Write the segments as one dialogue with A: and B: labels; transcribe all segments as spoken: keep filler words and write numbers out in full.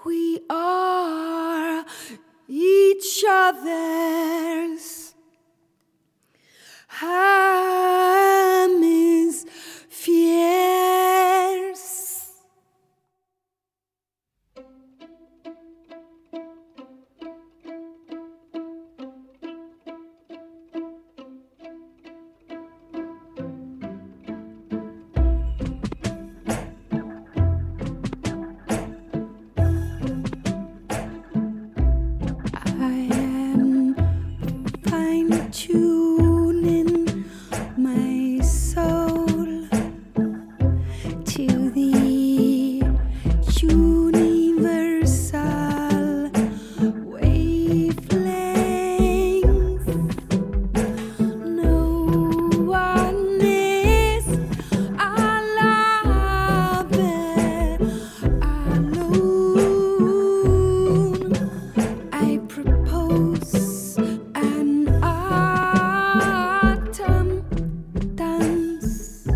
A: We are each other's hemispheres. I am fine-tuning my soul to the universal wavelength. No one is alive alone. I propose an autumn dance.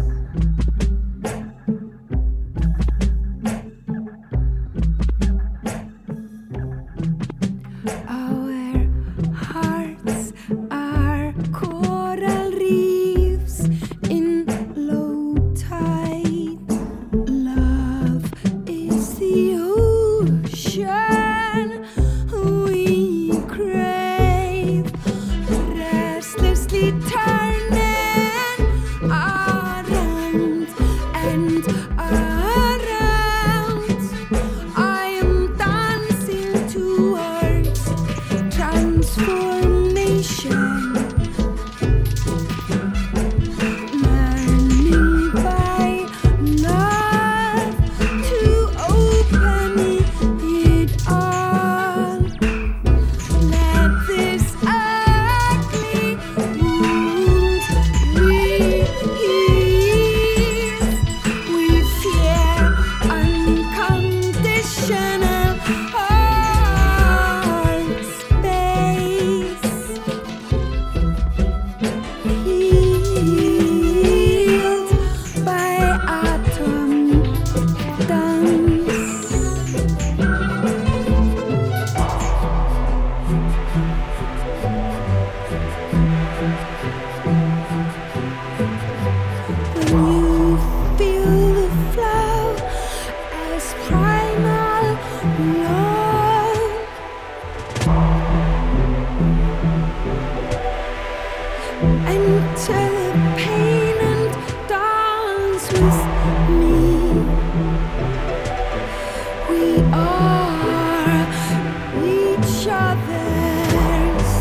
A: Our hearts are coral reefs in low tide. Love is the ocean we crave, restlessly turning around and around. I am dancing towards transformation, learning by love to open it all. Let this ugly wound heal. We fear unconditional heart space. Healed by autumn dance. When you feel the flow as primal love, enter the pain and dance with me. We are each other's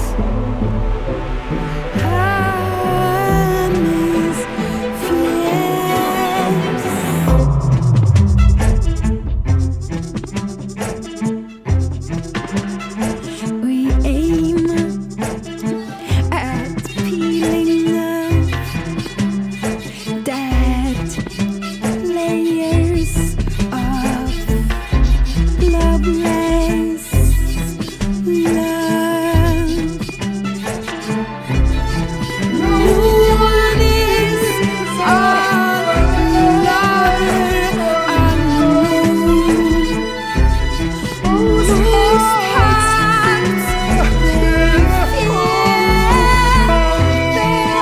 A: hemispheres. We aim at peeling off dead layers of loveless love. No one is alone. Whose hearts will fear their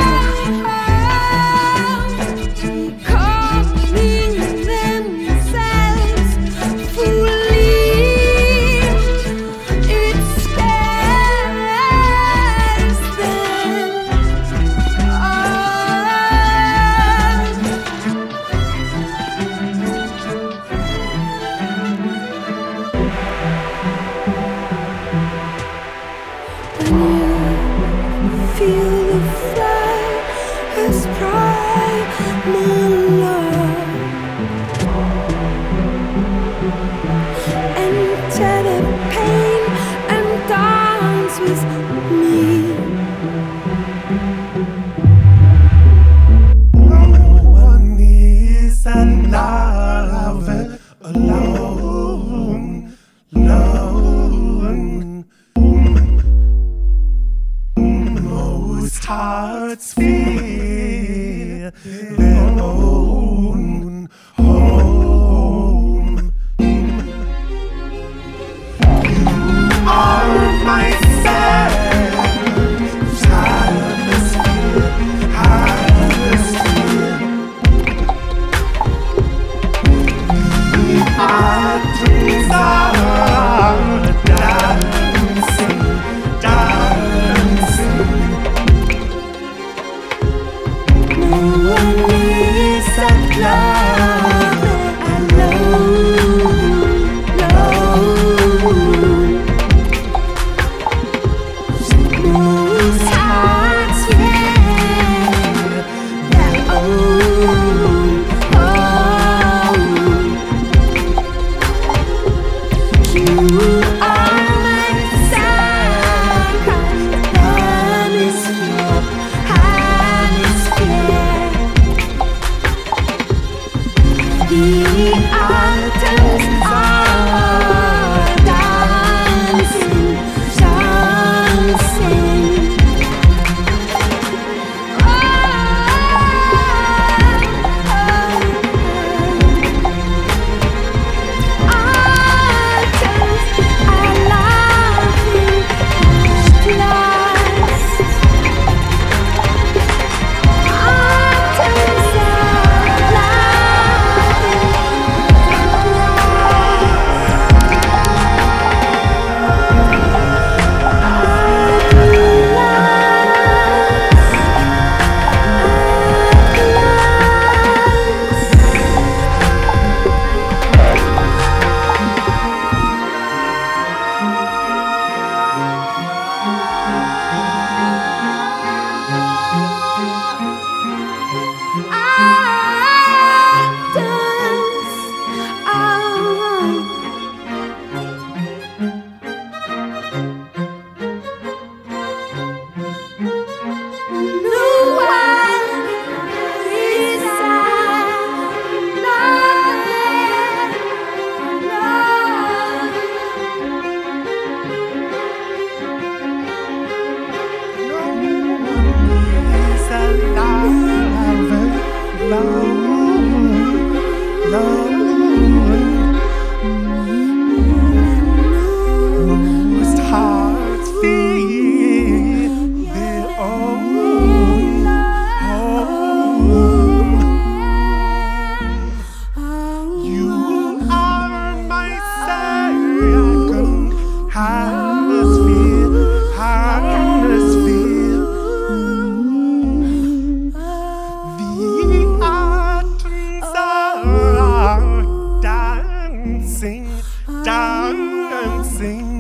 A: own, becoming themselves fully. It scares them all. When you feel the fly as primal love, enter the pain and dance with me.
B: No one is alive alone, alone. Most hearts fear their own home. Dancing, dancing.